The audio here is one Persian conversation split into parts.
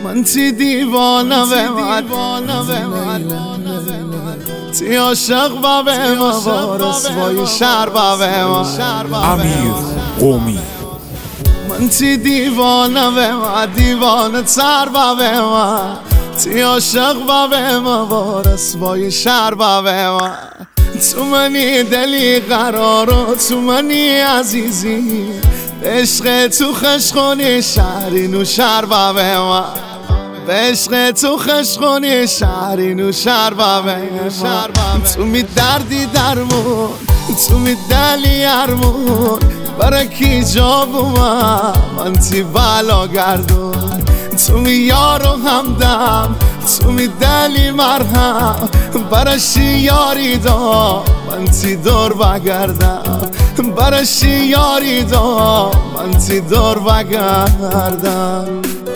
من تی دیوانه تی عاشق و به ما رسوای شهر و به ما امیر قومی. من تی دیوانه تر و به ما تی عاشق و به ما رسوای شهر و به ما تو منی دلی قرار و تو منی عزیزی عشق تو خشخونی شهرین و شهر و به ما عشق تو خشخونی شهرین و شهر و به ما تو می دردی درمون تو می دلی ارمون برای کی جا بومم من تی بلا گردون تو می یار و همدم تو می دلی مرهم برشی یاری دا من تی دور بگردم برشی یاری دا من تی دور بگردم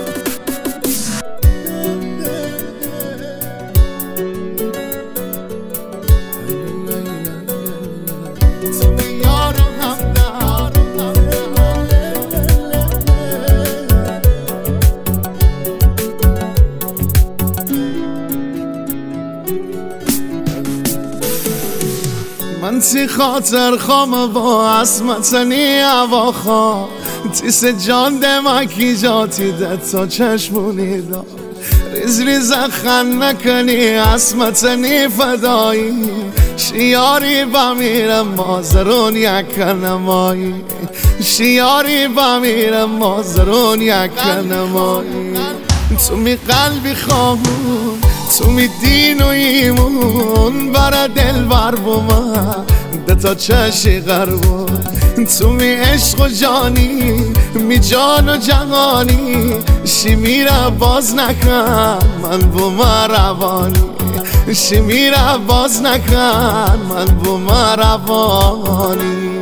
من تی خاطر خام با اسمتنی هوا خواه تیس جان دمکی جاتی ده تا چشمونی دا ریز خن نکنی اسمتنی فدایی شیاری بمیرم مازرون یک نمایی شیاری بمیرم مازرون یک نمایی تو می قلبی خواهون تو می دین و ایمون برا دل بر بومن ده تا چشی غربون تو می عشق و جانی می جان و جهانی شی میره باز نکن من بومن روانی شی میره باز نکن من بومن روانی.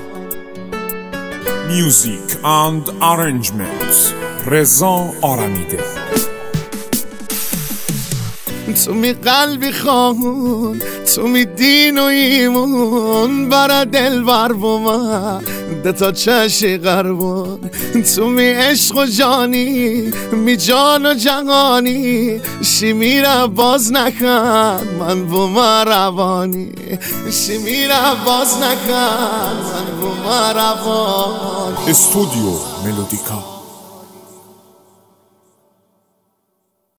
Music and arrangements رضا آرمیده. تو می قلبی خواهون تو می دین و ایمون برا دل بر بومن ده تا چشی غربون تو می عشق و جانی می جان و جهانی شی میره باز نکن من بومن روانی شی میره باز نکن من بومن روانی. استودیو ملودیکا.